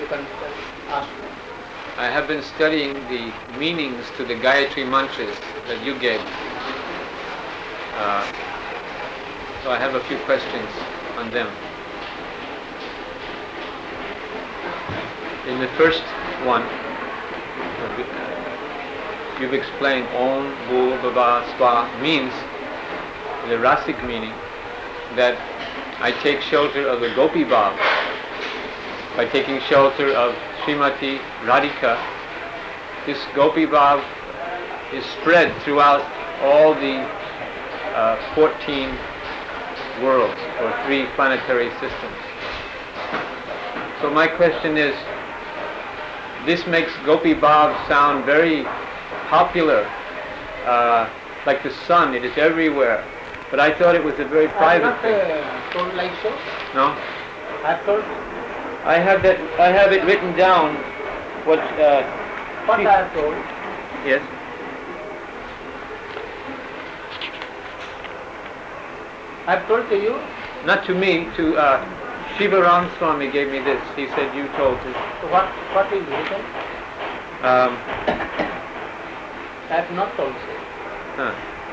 You can ask. I have been studying the meanings to the Gayatri mantras that you gave. So I have a few questions on them. In the first one, you've explained Om Bhur Bhava Swa means the rasic meaning that I take shelter of the Gopi Bhav by taking shelter of Srimati Radhika. This Gopi Bhav is spread throughout all the 14 worlds or 3 planetary systems. So my question is, this makes Gopi Bhav sound very popular, like the sun, it is everywhere. But I thought it was a very private thing. Told like so? No? I've told? I have it written down. What I have told? Yes. I've told to you? Not to me, to Shiva Ram Swami gave me this. He said you told it. So what is written? I have not told so.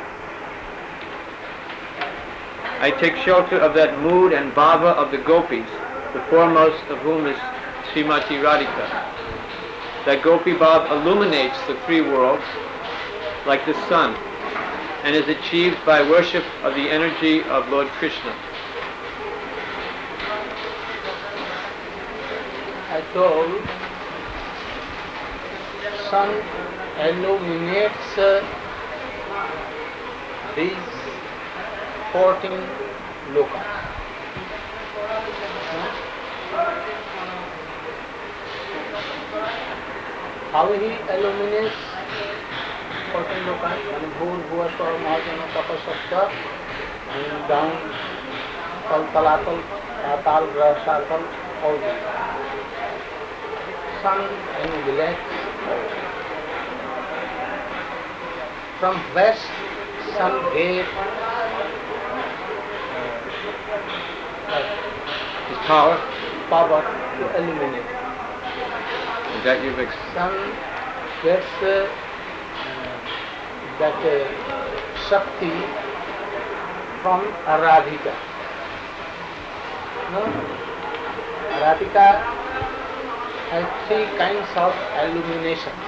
I take shelter of that mood and bhava of the gopis, the foremost of whom is Srimati Radhika. That Gopi Bhav illuminates the 3 worlds like the sun and is achieved by worship of the energy of Lord Krishna. I told sun illuminates these 14 lokas. How he illuminates 14 lokas? Bhur Bhuva Swa Mahajana Tapasakta and down Talatal, Atal, Rasatal, all these. Sun illuminates. From west, sun gave His power? Power to illuminate. Is that your Sun gets that Shakti from Radhika. No? Radhika has 3 kinds of illuminations.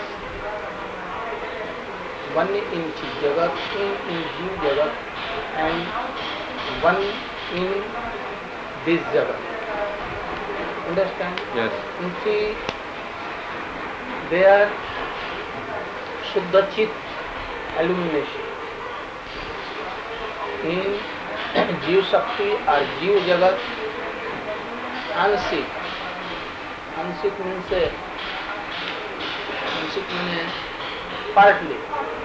One in Chit Jagat, in Jeev Jagat, and one in this Jagat. Understand? Yes. In Chit, they are Shuddha Chit illumination. In Jeev Shakti or Jeev Jagat, Anshik. Anshik means partly.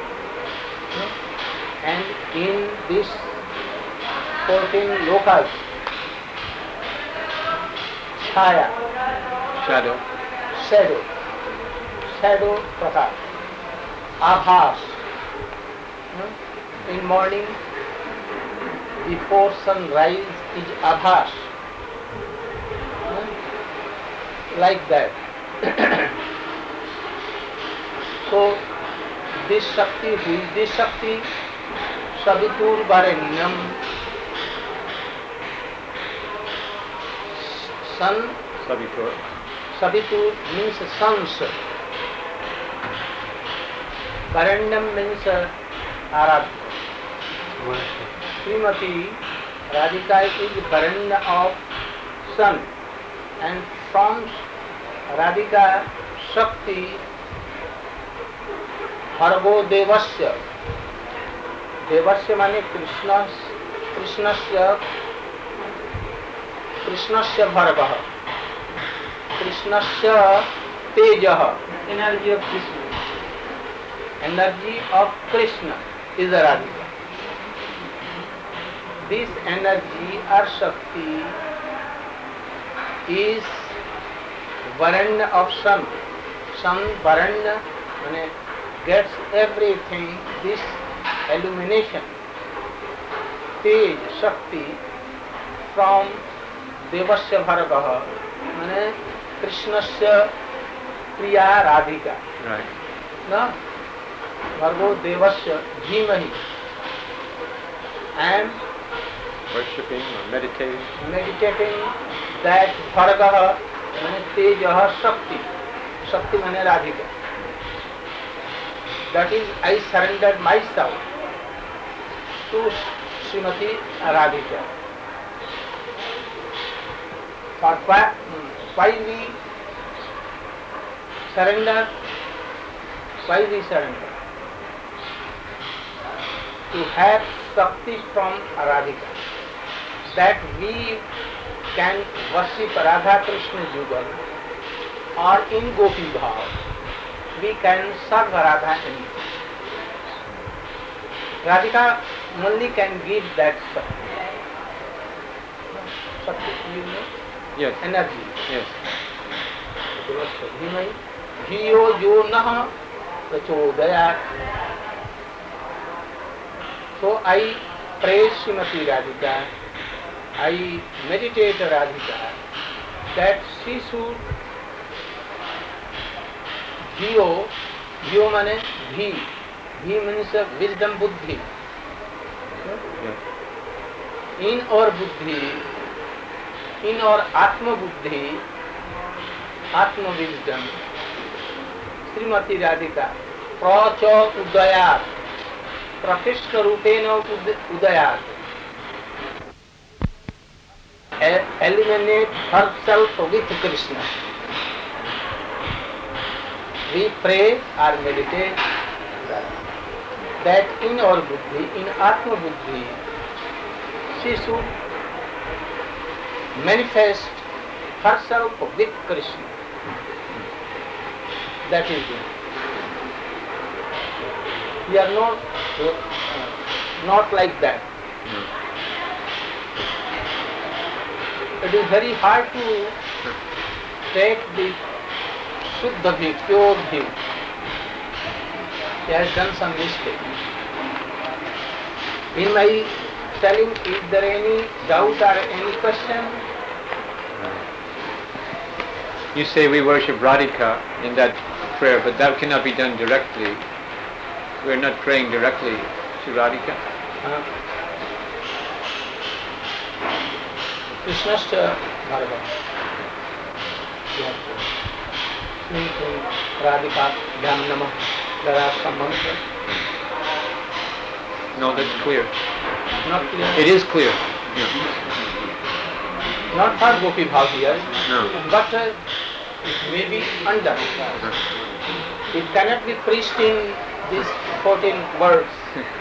And in this 14 lokas, Chaya, shadow prakash, Abhas. In morning, before sunrise is Abhas. Like that. So, this Shakti, who is this Shakti? Savitur Varenyam. Sun. Savitur means sons. Varenyam means Aradhya. Srimati Radhika is Varenya of sun, and from Radhika Shakti Bhargo Devasya. Devasya means Krishnasya Bhargah. Krishnasya Tejah. Energy of Krishna. Energy of Krishna is Radhika. This energy or Shakti is Varanya of sun. Sun Varanya gets everything, this illumination, Tej, Shakti from Devasya Bhargah, कृष्णस्य प्रिया Radhika Right. न भर्गो देवस्य धीमहि. I am Worshipping or meditating that Bhargah माने तेजः शक्ति, शक्ति माने Radhika. That is, I surrendered myself to Srimati Radhika. But why we surrender? Why we surrender? To have Shakti from Radhika, that we can worship Radha Krishna Jugal, or in Gopi Bhav, we can serve Radha anything. Radhika only can give that Shakti. Shakti, you know? Yes. Energy. Yes. धीमहि धियो यो नः प्रचोदयात्. So I praise Srimati Radhika, I meditate Radhika, that she should धियो माने धी means wisdom buddhi. Yes. In our buddhi, in our atma buddhi, atma wisdom, Srimati Radhika pracha udayat, prakishna rupena udayat, eliminate herself with Krishna. We pray or meditate that in our buddhi, in atma buddhi, she should manifest herself with Krishna. That is it. We are not like that. It is very hard to take the Shuddha view, pure view. He has done some mistake. In my telling, is there any doubt or any question? You say we worship Radhika in that prayer, but that cannot be done directly. We're not praying directly to Radhika. Krishnasya Bhargava. Radhika Dham Namah. There are some mantras. No, that's clear. Not clear. It is clear. Not for Gopi Bhav here, No. but it may be under. It cannot be preached in these 14 words.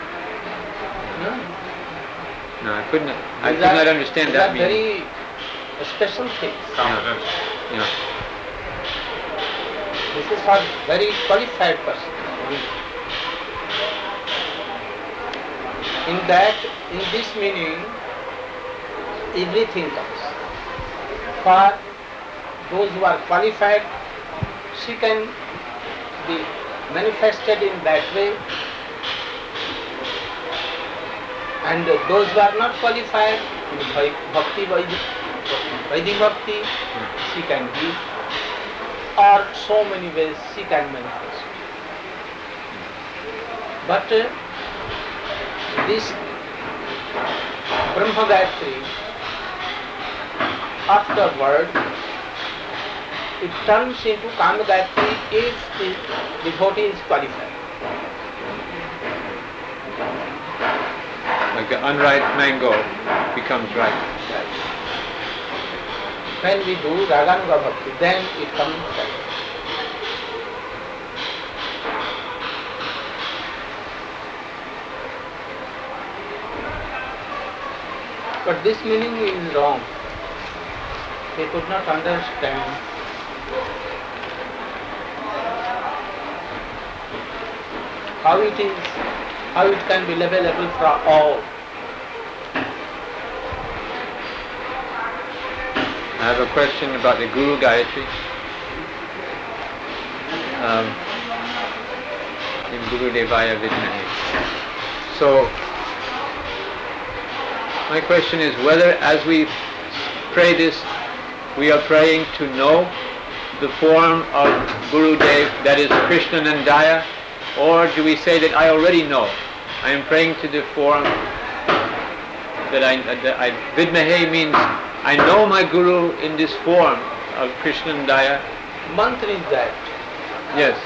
No, I could not understand that These are meaning. very special things. Yeah. This is for very qualified person. In this meaning, everything comes. For those who are qualified, she can be manifested in that way. And those who are not qualified, in bhakti, Vedic bhakti, she can give. Or so many ways she can manifest. But this Brahma Gayatri, afterward, it turns into Kama Gayatri if the devotee is qualified. Like the unripe mango becomes ripe. When we do Raganuga Bhakti, then it comes right. But this meaning is wrong. They could not understand. How it can be available for all. I have a question about the Guru Gayatri. In Guru Devaya Vidmahe. So, my question is whether as we pray this, we are praying to know the form of Gurudev, that is Krishnanandaya, or do we say that I already know? I am praying to the form that I Vidmahe means I know my Guru in this form of Krishnanandaya. Mantra is that. Yes.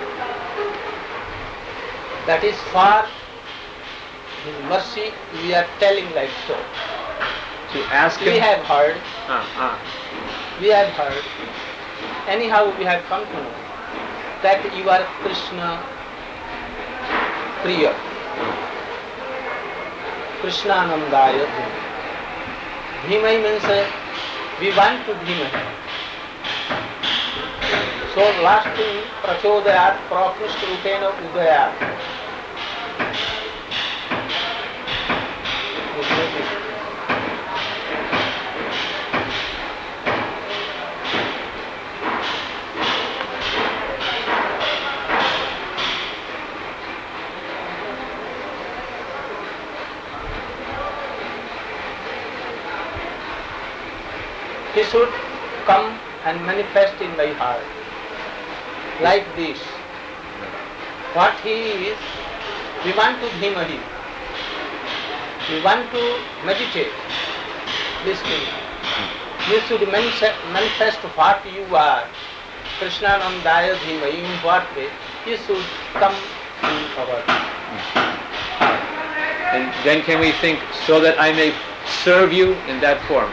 That is for His mercy we are telling like so. To ask Him. We have heard. We have heard. Anyhow we have come to know that you are Krishna Priya. Krishna Nandaya. Dhimai means we want to Dhimai. So last thing, Prachodayat, Prakrushta Rupena Udayat. He should come and manifest in my heart. Like this. What he is, we want to Dhimahi. We want to meditate this thing. You should manifest what you are. Krishna Nandaya Dhimahi, in what way? You should come in our. And then can we think, so that I may serve you in that form?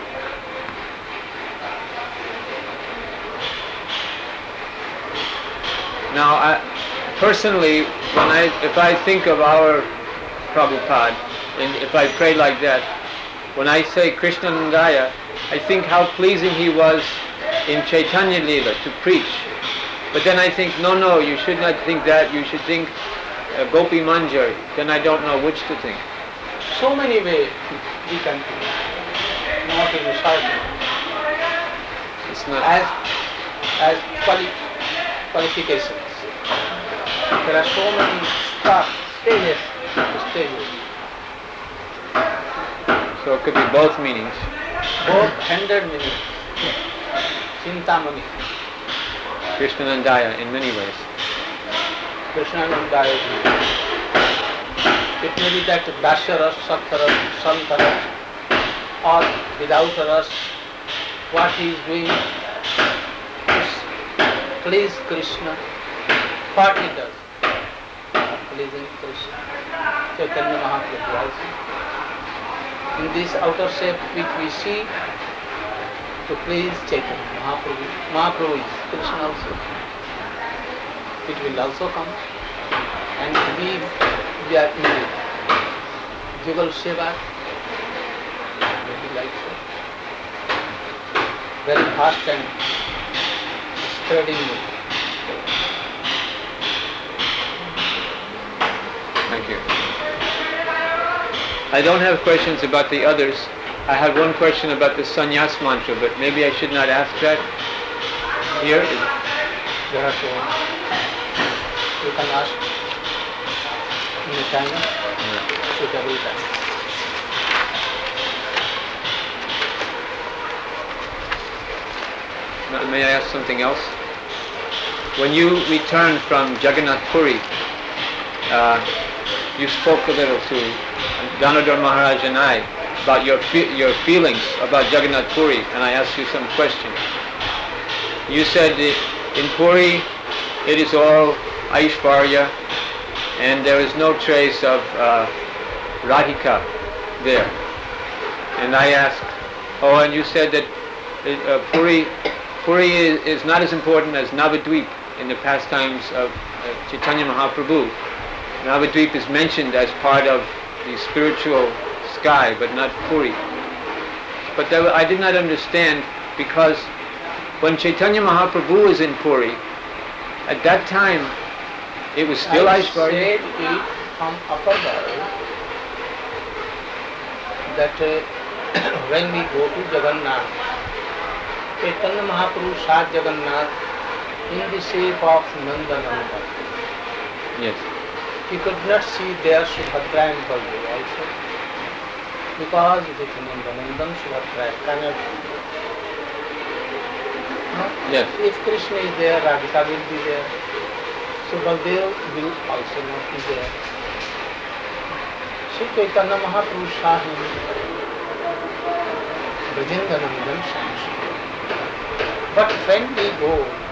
Now, personally, if I think of our Prabhupada, and if I pray like that, when I say Krishnanandaya, I think how pleasing he was in Chaitanya Leela to preach. But then I think, no, you should not think that. You should think Gopi Manjari. Then I don't know which to think. So many ways we can think. Not in the short. It's not as qualifications. There are so many stages. So it could be both meanings. Both 100 meanings. Chintamani. Krishnanandaya in many ways. Krishnanandaya. It may be that Dasyaras, Satyaras, Santaras, or without us, what he is doing is please Krishna. What he does, pleasing Krishna. Chaitanya Mahaprabhu also. In this outer shape which we see, to please Chaitanya Mahaprabhu. Mahaprabhu is Krishna also. It will also come. And we are in the Jugal Seva, maybe like so. Very fast and spreading. Thank you. I don't have questions about the others. I have one question about the sannyas mantra, but maybe I should not ask that here. There are so you can ask in the time, suitable time. May I ask something else? When you returned from Jagannath Puri, you spoke a little to Danadhar Maharaj and I about your feelings about Jagannath Puri, and I asked you some questions. You said in Puri it is all Aishvarya and there is no trace of Radhika there. And I asked, and you said that Puri is not as important as Navadvip in the pastimes of Chaitanya Mahaprabhu. Navadvip is mentioned as part of the spiritual sky, but not Puri. But I did not understand, because when Chaitanya Mahaprabhu was in Puri, at that time it was still Aishvarya. I said it from upper world that when we go to Jagannath, Chaitanya Mahaprabhu saw Jagannath in the shape of Nandananda. Yes. He could not see there Subhadra and Baldev also, because it is Nandanandan, Subhadra cannot be. No? Yes. If Krishna is there, Radhika will be there. So Baldev will also not be there. So Chaitanya Mahaprabhu saw him, Brajendanandan Shamsu. But when we go,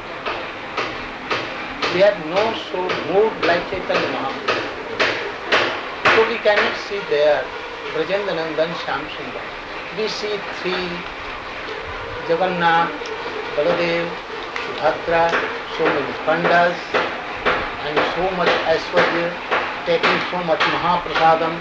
we have no so mood like Chaitanya Mahaprabhu. So we cannot see there Brajendanandan Shamsu. We see three, Jagannath, Baladev, Subhadra, so many pandas, and so much Aishwarya, taking so much Mahaprasadam,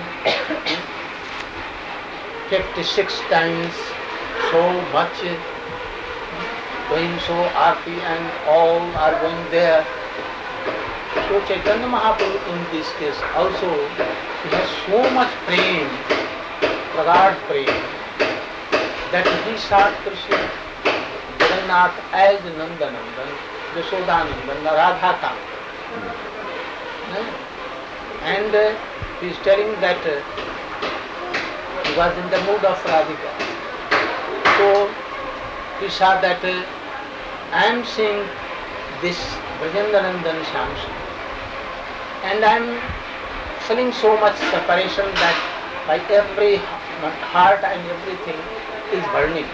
56 times, so much, doing so arti, and all are going there. So Chaitanya Mahaprabhu in this case also, he has so much prem, pragad prem, that he saw Krishna, Jagannath as Nandanandan, Yashodanandan, Radha Kant. And he is telling that he was in the mood of Radhika. So he saw that I am seeing this Brajendanandan Shamsu, and I am feeling so much separation that my every heart and everything is burning.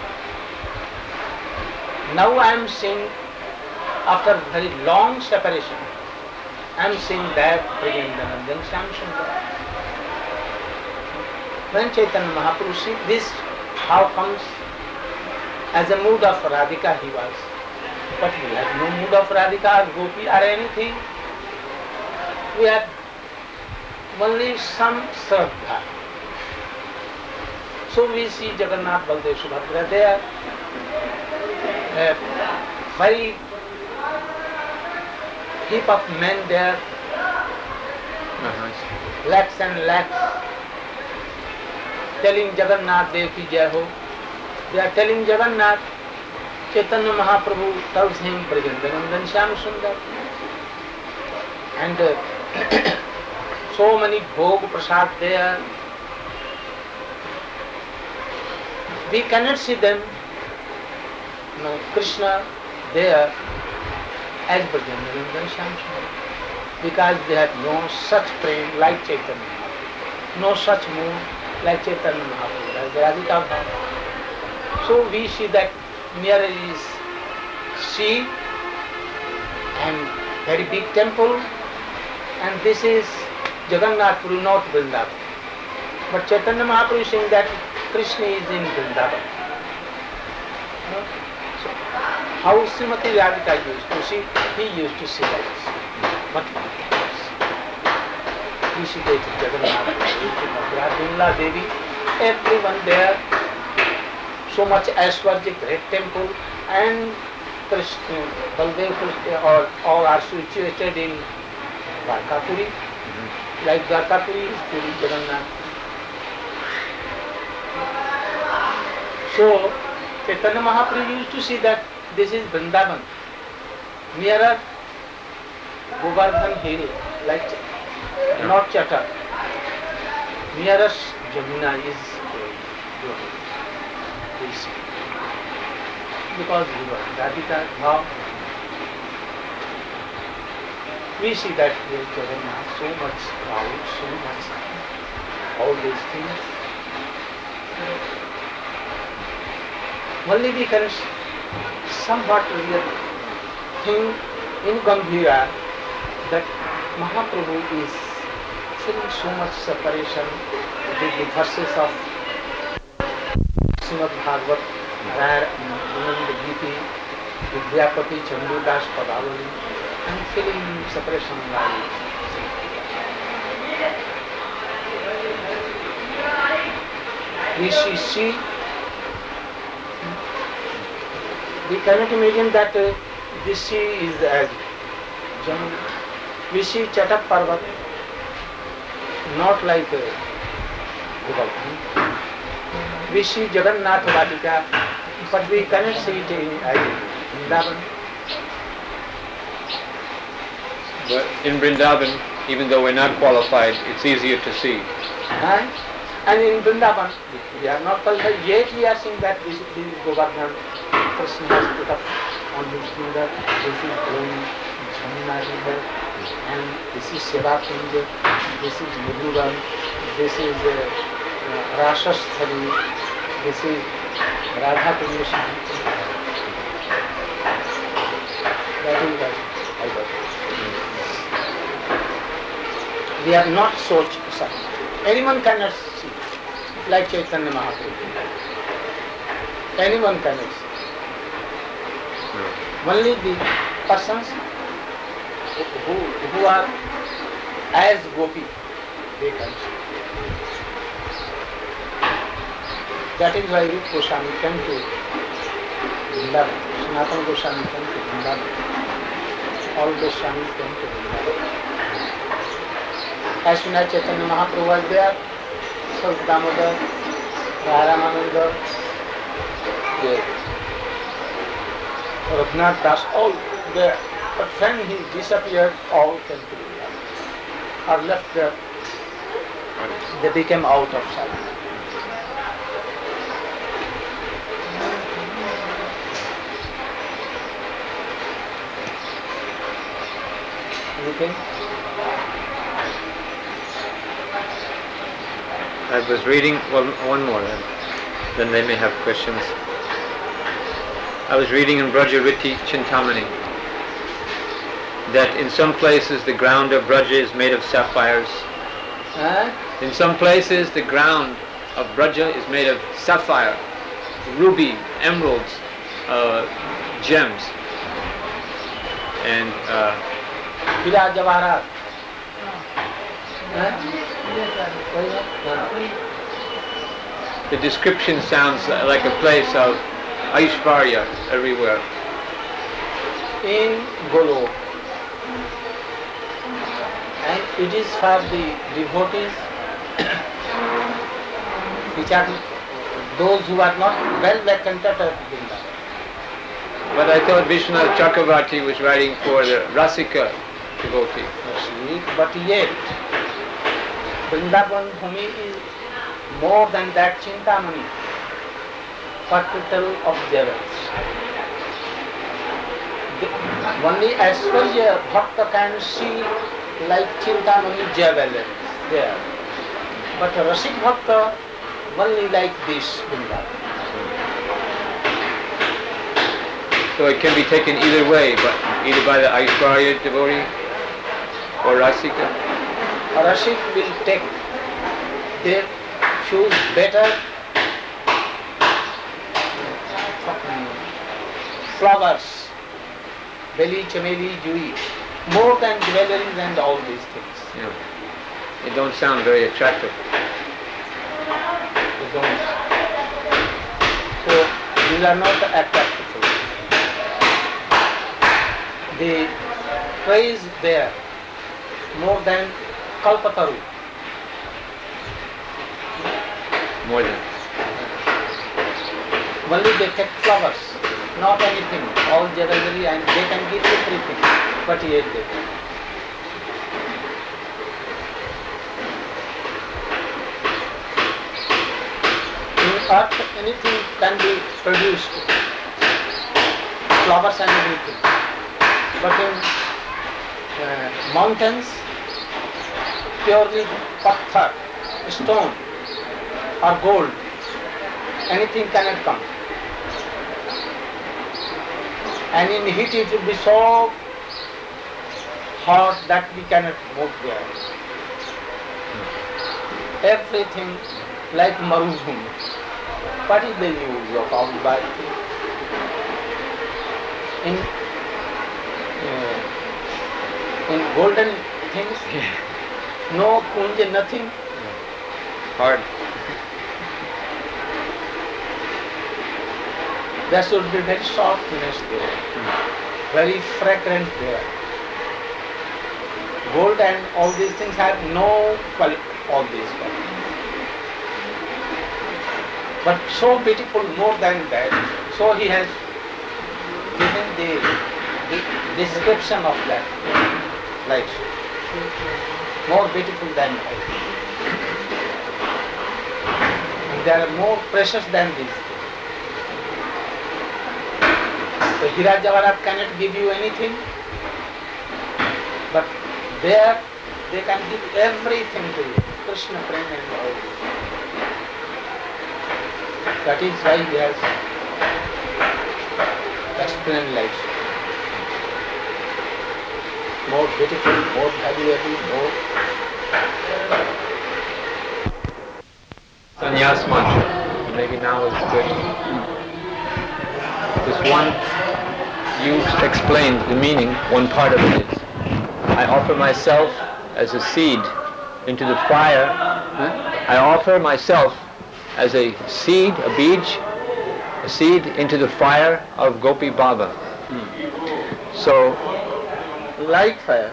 Now I am seeing, after very long separation, I am seeing that Brajendanandan Shamsu. When Chaitanya Mahaprabhu see this, how comes? As a mood of Radhika he was. But we have no mood of Radhika or Gopi or anything. We have only some Shraddha. So we see Jagannath, Baldev, Subhadra there. Very heap of men there, lakhs and lakhs, telling Jagannath Dev ki jai ho. They are telling Jagannath. Chaitanya Mahaprabhu tells him Brajendanandan Shyam Sundar. And so many bhog prasad there. We cannot see them, Krishna there as Brajendanandan Shyam Sundar, because they have no such prem like Chaitanya Mahaprabhu, no such mood like Chaitanya Mahaprabhu, as Radhika Bhava. So we see that near is sea and very big temple, and this is Jagannath Puri, not Vrindavan. But Chaitanya Mahaprabhu is saying that Krishna is in Vrindavan. So how Srimati Radhika used to see, he used to see that. But we see that Jagannath Puri, Vrindavan Devi, everyone there. So much Aishwarya, great temple, and Krishna, Baldev, all are situated in Dwarkapuri, like Dwarkapuri is Puri Jagannath. So Chaitanya Mahaprabhu used to see that this is Vrindavan, nearer Govardhan hill, like not Chatar, nearest Jamuna is because Radhika Bhav, we see that here Jagannath, so much crowd, so much all these things. Only we can somewhat real think in Gambhira that Mahaprabhu is feeling so much separation with the verses of Srimad Bhagavad, Anand Giti, Vidyapati, Chandudas, Padavali, and feeling separation like we see, we cannot imagine that this sea is as Jamuna. We see Chatak Parvat, not like Govardhan. We see Jagannath Radhika, but we cannot see it in Vrindavan. But in Vrindavan, even though we're not qualified, it's easier to see. And in Vrindavan, we are not qualified, yet we are seeing that this is Govardhan. Krishna has put up on his finger, this is blowing Jamuna river, and this is Sevakunda, this is Madhuram, this is Rashasthali, this is Radha Kunda Shanti. That is what I got. We are not so certain. Anyone cannot see, like Chaitanya Mahaprabhu. Anyone cannot see. Only the persons who are as gopi, they can see. That is why Rupa Goswami came to Vrindavan, Sanatana Goswami came to Vrindavan, all Goswamis came to Vrindavan. As soon as Chaitanya Mahaprabhu was there, so Damodar, Radha Raghunath Das, all there. But when he disappeared, all came to Vrindavan. Or left there, they became out of sight. Anything? I was reading, one more, then they may have questions. I was reading in Brajariti Chintamani that in some places the ground of Braja is made of sapphires. In some places the ground of Braja is made of sapphire, ruby, emeralds, gems. And the description sounds like a place of Aishvarya everywhere. In Golok, and it is for the devotees which are those who are not well acquainted with Vrindavan. But I thought Vishwanath Chakravarti was writing for the Rasika devotee. But yet, Vrindavan Bhumi is more than that Chintamani, capital of jewels. Only Aishwarya Bhakta can see like Chintamani jewelry there. But Rasik Bhakta only like this Vrindavan. So it can be taken either way, but either by the Aishwarya devotee or Rasika. Rasik will take, they choose better flowers, belly, chameli, jui, more than jewelries and all these things. Yeah. They don't sound very attractive. They don't. So these are not attractive. The praise there more than Kalpataru. More than. Only they take flowers, not anything, all jewelry, and they can give everything, but yet they don't. In earth, anything can be produced, flowers and everything. But in mountains, purely patthar, stone or gold, anything cannot come. And in heat it will be so hot that we cannot move there. Everything like Marubhumi. What is the use of all that? In golden things, no kunja, nothing. Hard. There should be very softness there, very fragrant there. Gold and all these things have no quality, all these qualities. But so beautiful more than that. So he has given the description of that light. More beautiful than that. And they are more precious than these things. So Hira Javarat cannot give you anything, but there they can give everything to you. Krishna Prem and all. That is why he has explained life. More beautiful, more valuable, more. Sannyas mantra. Maybe now is good. This one, you explained the meaning. One part of it is, I offer myself as a seed into the fire. I offer myself as a seed, a beej, a seed into the fire of Gopi Baba. So, Like fire.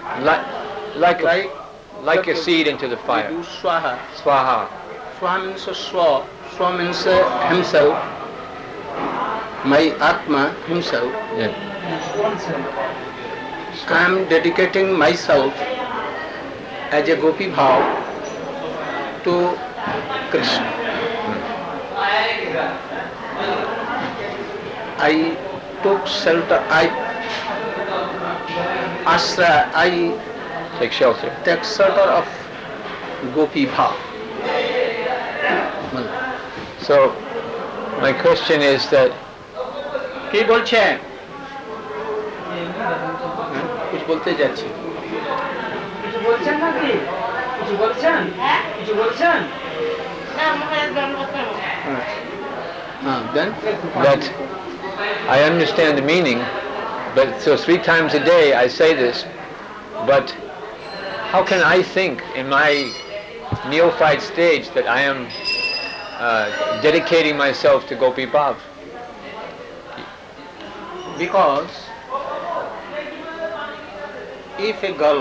like a seed into the fire. We do swaha. Swaha. Swaha means swa. Swa means himself. My Atma, himself. Yeah. I am dedicating myself as a Gopi Bhav to Krishna. I took shelter, I Take shelter. take shelter of Gopi Bhav. So, my question is that কি বলছেন? कुछ बोलते যাচ্ছি। কিছু বলছেন নাকি? কিছু বলছেন? কিছু বলছেন? Then that I understand the meaning, but so 3 times a day I say this, but how can I think in my neophyte stage that I am dedicating myself to Gopi Bhav? Because if a girl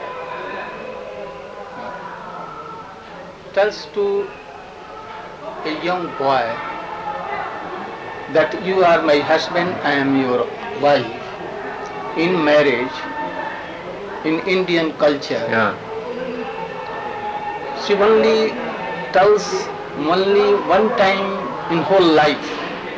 tells to a young boy that you are my husband, I am your wife, in marriage, in Indian culture, Yeah. she only tells only one time in whole life.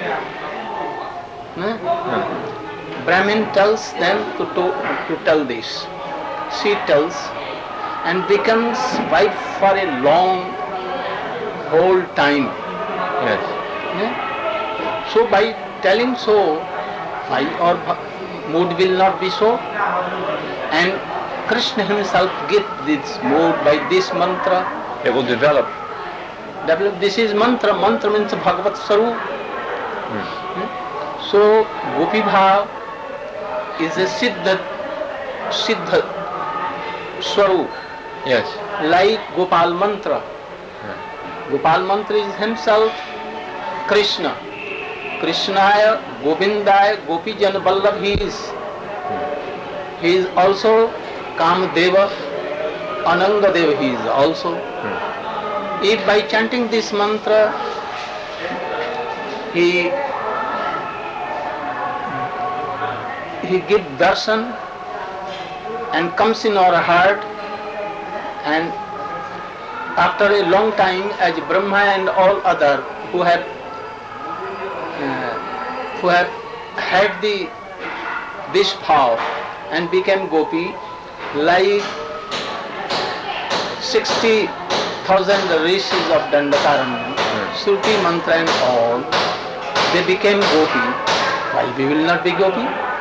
Brahmin tells them to tell this. She tells and becomes wife for a long whole time. Yes. So by telling so, why our mood will not be so? And Krishna himself gives this mood by this mantra. It will develop. This is mantra. Mantra means Bhagavat Sarup. So Gopi Bhav is a Siddha Swarup, Yes. like Gopal Mantra. Gopal Mantra is himself Krishna. Krishnaya, Govindaya, Gopijan Vallabh he is. He is also Kamadeva, Anangadeva he is also. If by chanting this mantra he gives darshan and comes in our heart, and after a long time, as Brahma and all other who have had this bhav and became gopi, like 60,000 rishis of Dandakaranya, Shruti mantra and all, they became gopi. Why we will not be gopi?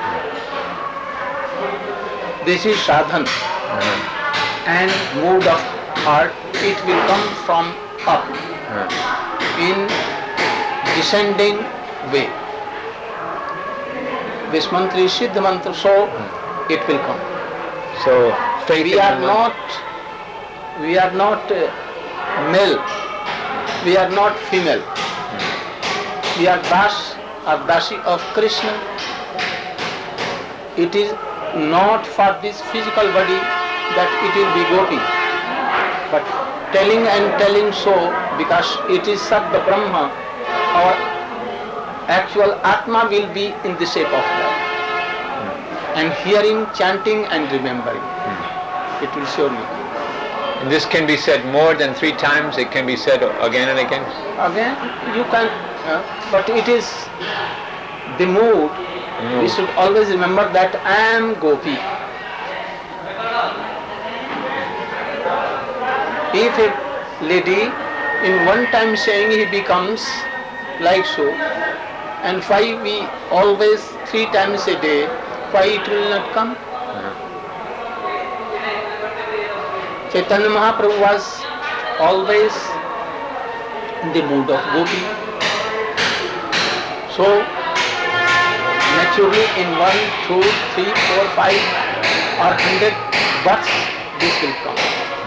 This is sadhan and mood of heart. It will come from up in descending way. This mantra is Siddha mantra, so it will come. So faith. We are not male. We are not female. We are Das or Dasi of Krishna. It is not for this physical body that it will be gopi, but telling so, because it is Sabda Brahma, our actual Atma will be in the shape of that. And hearing, chanting and remembering, it will surely come. And this can be said more than 3 times, it can be said again and again? Again, you can, but it is the mood We should always remember that I am Gopi. If a lady in one time saying he becomes like so, and why we always 3 times a day, why it will not come? Chaitanya Mahaprabhu was always in the mood of Gopi. So, naturally in 1, 2, 3, 4, 5 or 100 births, this will come.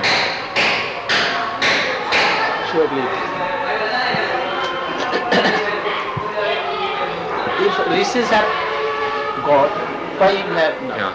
Surely. If rishis have God, why you have not? Yeah.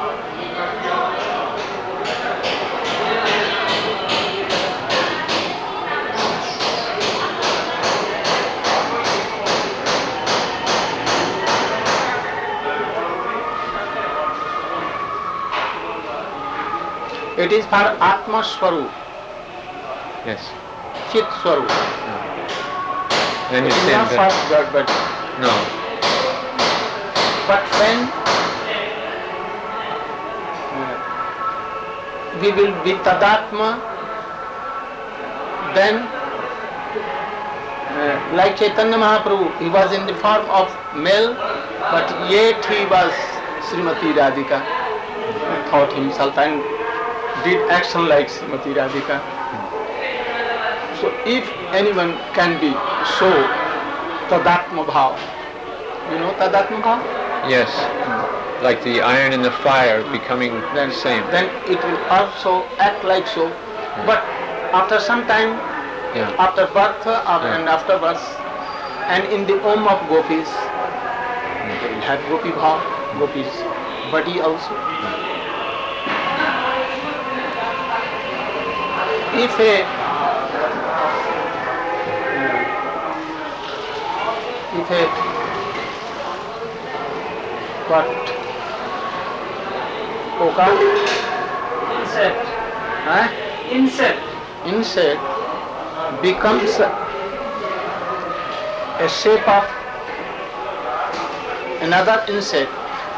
It is for Atma Swarup, Yes. Chit Swarup. Then It you is say not for that. God, No. but when we will be Tadatma, then like Chaitanya Mahaprabhu, he was in the form of male, but yet he was Srimati Radhika, thought himself and did action like Srimati Radhika. So if anyone can be so Tadatma Bhav, you know Tadatma Bhav? Yes. Like the iron in the fire becoming the same. Then it will also act like so. But after some time, Yeah. after birth and afterwards, and in the home of gopis, they will have gopi bhav, gopis body also. If a what oka Insect. huh? Insect. insect becomes a shape of another insect.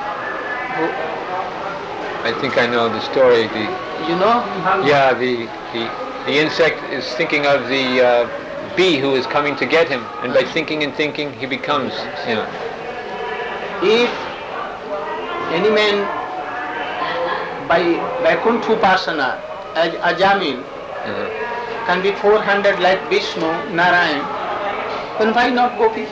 I think I know the story. You know? Yeah, the insect is thinking of the bee who is coming to get him, and by thinking and thinking, he becomes. Yeah. If any man by Vaikuntha Upasana as Ajamin can be 400 like Vishnu, Narayan, then why not Gopi?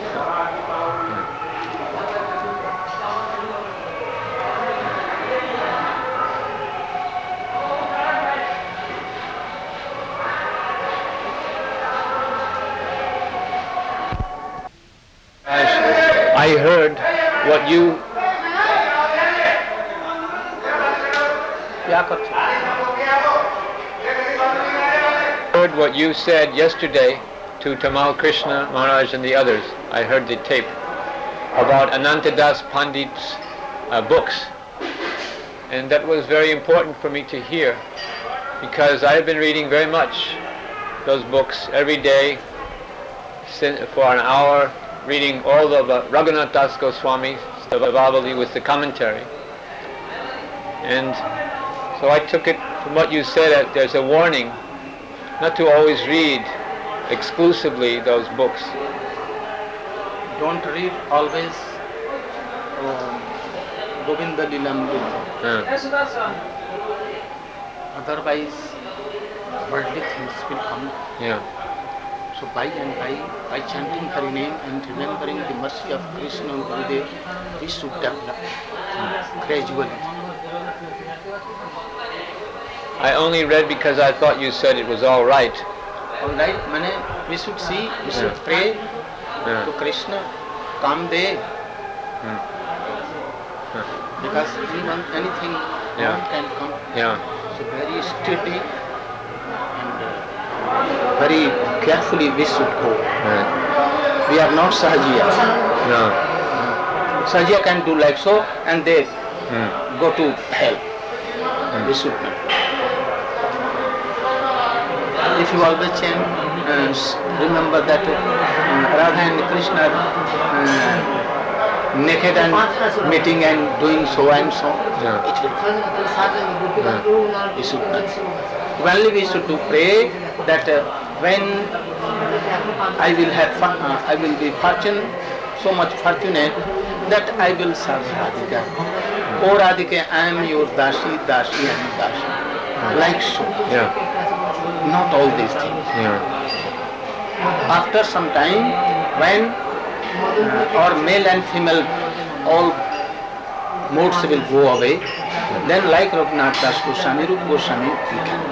I heard what you heard what you said yesterday to Tamal Krishna Maharaj and the others. I heard the tape about Anantadas Pandit's books, and that was very important for me to hear, because I've been reading very much those books every day for an hour, reading all of Raghunath Das Goswami's Stavavali with the commentary. And so I took it from what you said, that there's a warning not to always read exclusively those books. Don't read always Govinda Lilamrita. Otherwise, worldly things will come. Yeah. So by and by chanting Hari name and remembering the mercy of Krishna and Gurudev, we should develop gradually. I only read because I thought you said it was all right. All right, we should see, we should pray to Krishna, Kamdev, because we want anything, one can come. Yeah. So very steady and very carefully we should go. We are not Sahajiya. No. Sahajiya can do like so and they go to hell. We should not. If you always chant, remember that Radha and Krishna naked and meeting and doing so and so. Yeah. We should pray. Only we should to pray that when I will have I will be so much fortunate that I will serve Radhika. Oh Radhika, I am your Dashi, Dashi and Dashi. Like so. Yeah. Not all these things. Yeah. After some time, when our male and female all modes will go away, then like Raghunath Das Goswami, Rupa Goswami, we can.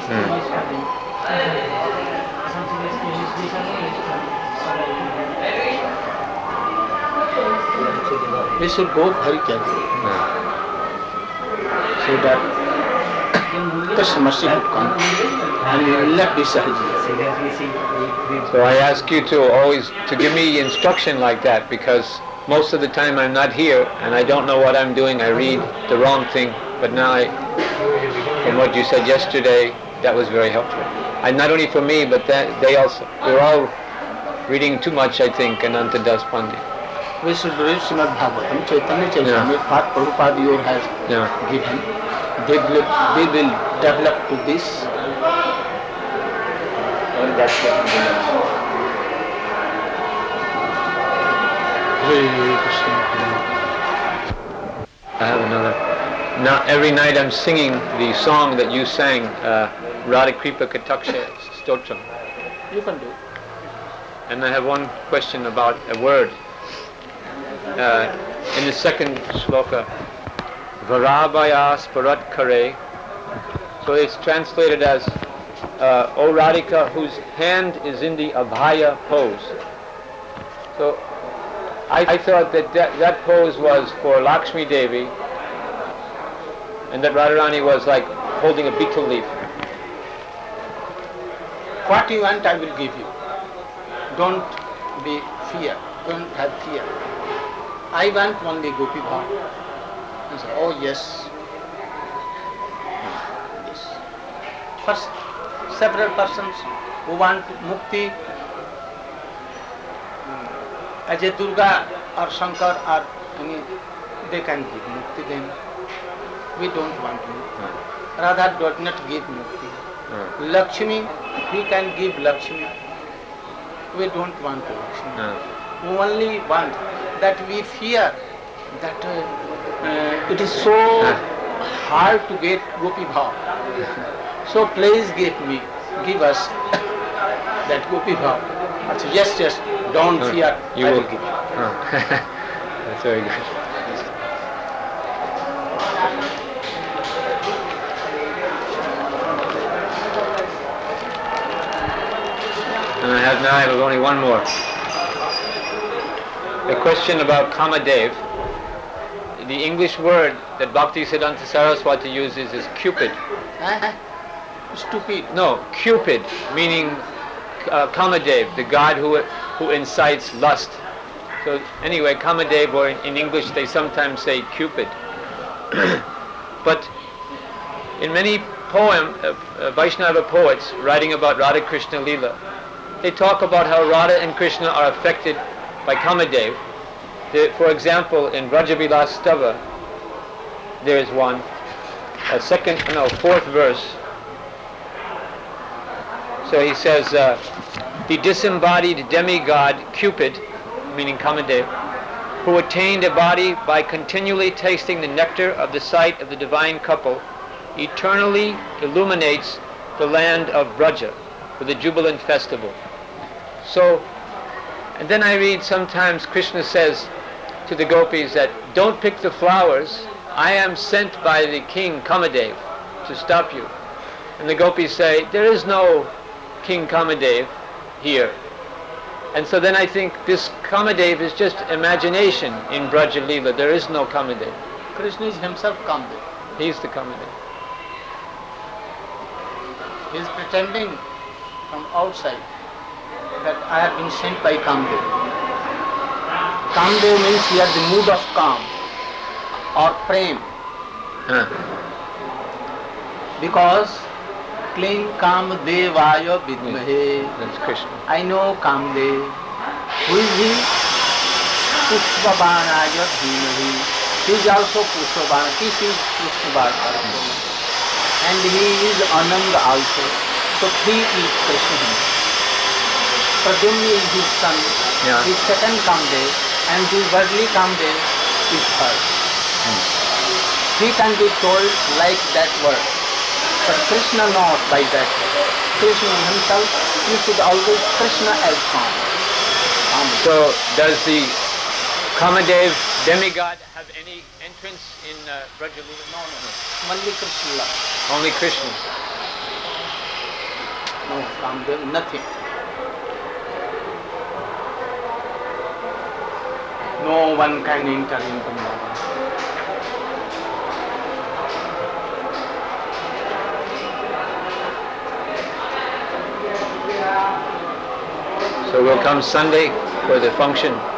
We should go very carefully, so that Krishna mercy would come and we will not be Sahaji. So I ask you to always to give me instruction like that, because most of the time I'm not here and I don't know what I'm doing. I read the wrong thing. But now, from what you said yesterday, that was very helpful. And not only for me, but they also. We're all reading too much, I think, Ananta Das Pandit. We should read Srimad Bhagavatam, Chaitanya Charitamrita, Path Prabhupada your has given. They will develop to this. And that's what I have another. Now every night I'm singing the song that you sang, Radha Kripa Kataksha Stotram. You can do. And I have one question about a word. In the second shloka, Varabhayas Parat Kare. So it's translated as, O Radhika, whose hand is in the Abhaya pose. So I thought that pose was for Lakshmi Devi, and that Radharani was like holding a betel leaf. What you want, I will give you. Don't be fear. Don't have fear. I want only Gopi Bhav. I say, oh yes. Yes. First, several persons who want mukti, as a Durga or Shankar or any, they can give mukti then. We don't want mukti. Radha does not give mukti. Lakshmi, we can give Lakshmi. We don't want Lakshmi. We only want that we fear that it is so hard to get Gopi Bhav. So please give us that Gopi Bhav. I say, yes, don't fear, you I will give you. That's very good. And I have only one more. A question about Kamadev. The English word that Bhaktisiddhanta Saraswati uses is Cupid. Stupid. No, Cupid, meaning Kamadev, the god who incites lust. So anyway, Kamadev, or in English they sometimes say Cupid. But in many Vaishnava poets writing about Radha Krishna Leela, they talk about how Radha and Krishna are affected by Kamadev. For example, in Vrajavilas Stava, there is one, fourth verse. So he says, the disembodied demigod Cupid, meaning Kamadev, who attained a body by continually tasting the nectar of the sight of the divine couple, eternally illuminates the land of Vraja for the jubilant festival. So, and then I read sometimes Krishna says to the gopis that don't pick the flowers, I am sent by the king Kamadev to stop you. And the gopis say, there is no King Kamadev here. And so then I think this Kamadev is just imagination in Braja Leela. There is no Kamadev. Krishna is himself Kamadev. He is the Kamadev. He is pretending from outside that I have been sent by Kamadev. Kamadev means he has the mood of calm or prem. Because Kling Kamdevaya Vidmahe. That's Krishna. I know Kamdev. Who is he? Pushpavanaya Dhimahi. He is also Pushpavana. He is Pushpavana. And he is Ananda also. So he is Krishna. Pradyumna is his son. Yeah. His second Kamdev. And his worldly Kamdev is third. He can be told like that word. But Krishna not by that word. Krishna himself, you should always Krishna as Kam. So does the Kamadev demigod have any entrance in Brajalila? No. Only Krishna. Only Krishna. No, Kamdev, nothing. No one can enter into Bhagavan. So we'll come Sunday for the function.